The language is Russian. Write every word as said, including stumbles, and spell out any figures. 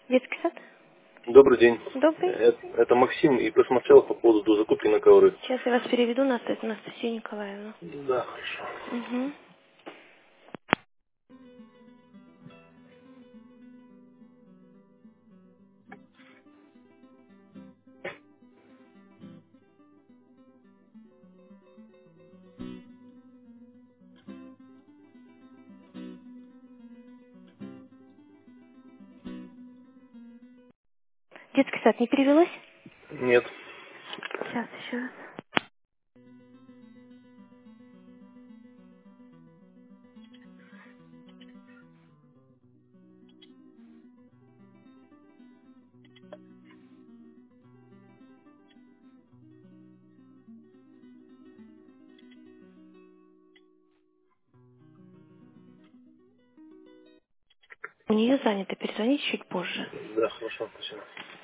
Детский сад? Добрый день. Добрый. Э, Это Максим, и посмотрел по поводу до закупки на ковры. Сейчас я вас переведу на Ст- Анастасию Николаевну. Да, хорошо. Угу. Детский сад не перевелось? Нет. Сейчас еще раз. У нее занято, перезвоните чуть позже. Да, хорошо, спасибо.